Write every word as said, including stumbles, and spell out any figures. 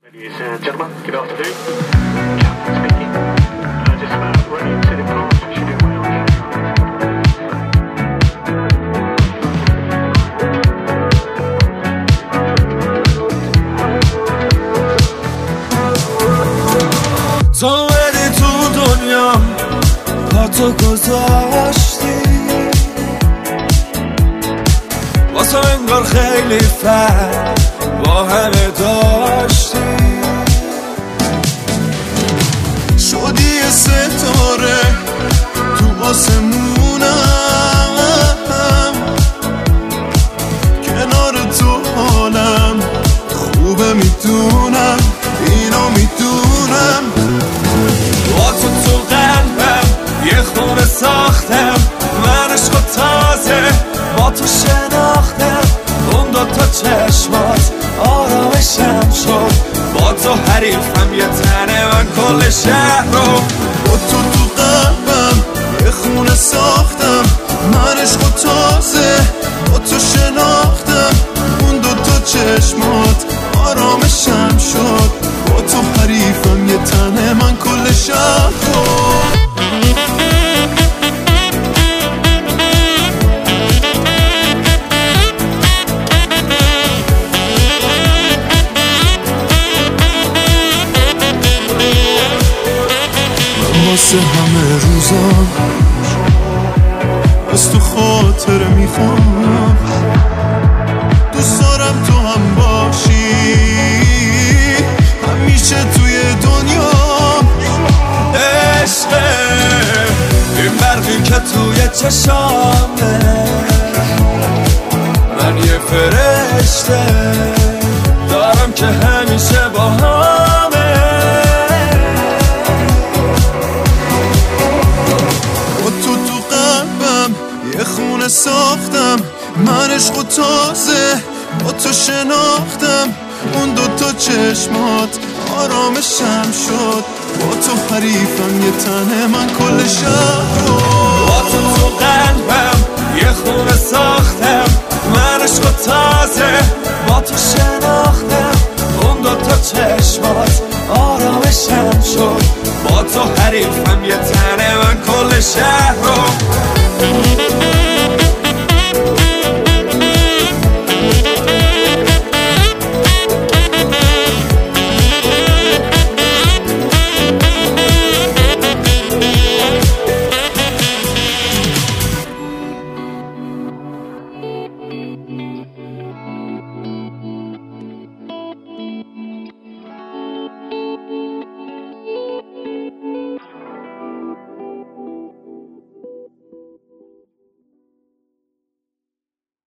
Ladies and gentlemen, good afternoon. Captain speaking. Uh, just about ready to depart. Should do well. تو بدی تو دنیا پا تو گذاشتی واسه انگار خیلی فرق با همه داشتی شدی ستاره تو آسمونم کنار تو حالم خوبه میدونم اینو میدونم با تو تو قلبم یه خونه ساختم من عشق و تازه با تو شناختم اون دوتا چشمات آرامشم شد با تو حریفم یه تنه من کل شهر رو با تو تو قلبم یه خونه ساختم من عشق و تازه با تو شناختم اون دوتا چشمات آرامشم شد با تو حریفم یه تنه من کل شهر رو واسه همه روزام از تو خاطره میخوام دوست دارم تو هم باشی همیشه توی دنیا عشقه این برقی که توی چشامه من یه فرشته دارم که همیشه با همه یه خونه ساختم من عشق و تازه با تو شناختم اون دوتا چشمات آرامشم شد با تو حریفم یه تنه من کل شهر رو با تو تو قلبم یه خونه ساختم من عشق و تازه با تو شناختم اون دوتا چشمات آرامشم شد با تو حریفم یه تنه من کل شهر